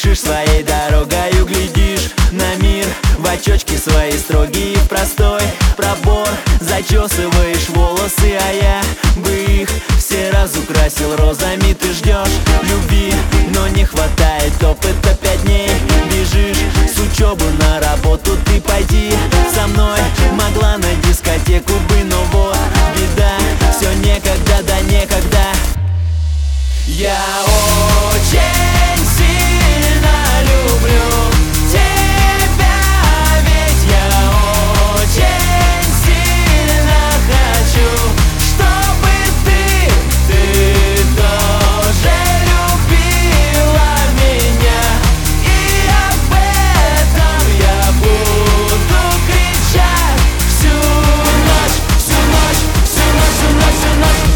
Спешишь своей дорогою, глядишь на мир в очечки свои строгие, простой пробор. Зачесываешь волосы, а я бы их все разукрасил розами. Ты ждешь любви, но не хватает опыта. 5 дней бежишь с учебы на работу. Ты пойди со мной, могла на дискотеку бы, но вот беда, все некогда, да некогда. Я очень сильно люблю тебя, ведь я очень сильно хочу, чтобы ты тоже любила меня. И об этом я буду кричать всю ночь, всю ночь, всю ночь, всю ночь, всю ночь.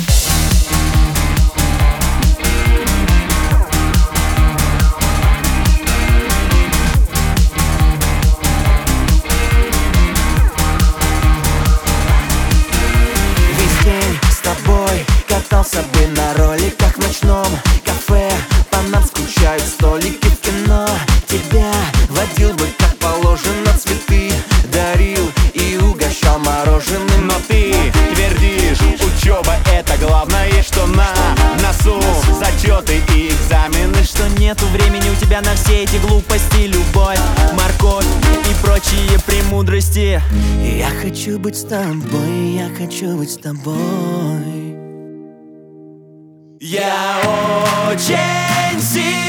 Катался бы на роликах в ночном кафе, по нам скучают столики в кино. Тебя водил бы как положено, цветы дарил и угощал мороженым. Но ты твердишь, учеба это главное, что на носу зачеты и экзамены, что нету времени у тебя на все эти глупости, любовь, морковь и прочие премудрости. Я хочу быть с тобой, я хочу быть с тобой. Я очень сильно